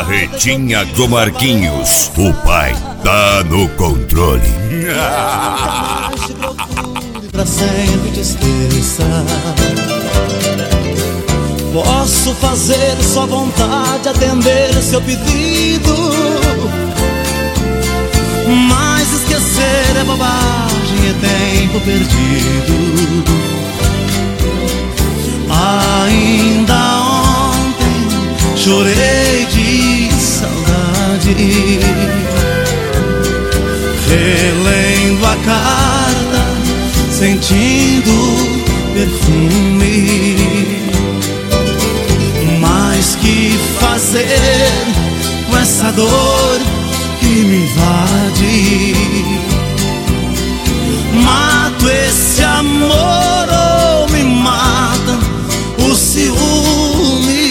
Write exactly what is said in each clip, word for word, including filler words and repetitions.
Carretinha do Marquinhos, o pai tá no controle. Pra sempre te esqueça. Posso fazer sua vontade, atender seu pedido, mas esquecer é bobagem, é tempo perdido. Ainda ontem chorei de saudade, relendo a carta, sentindo perfume. Mas que fazer com essa dor que me invade? Mato esse amor ou me mata o ciúme?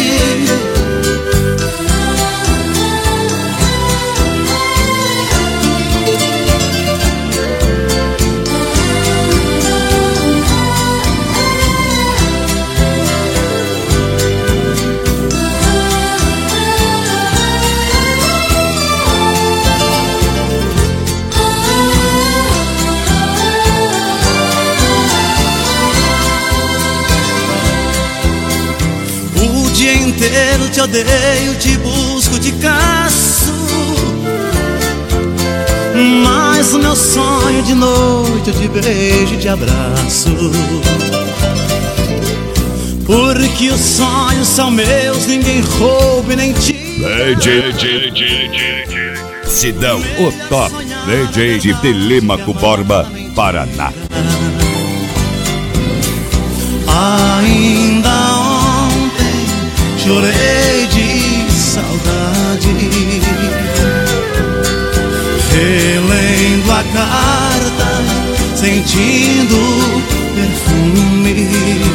Inteiro te odeio, te busco, te caço, mas o meu sonho de noite eu te beijo e te abraço. Porque os sonhos são meus, ninguém rouba e nem tira. D J Sidão, o top D J de Telêmaco Borba, Paraná. Ainda chorei de saudade, relendo a carta, sentindo perfume.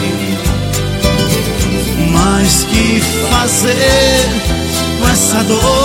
Mas que fazer com essa dor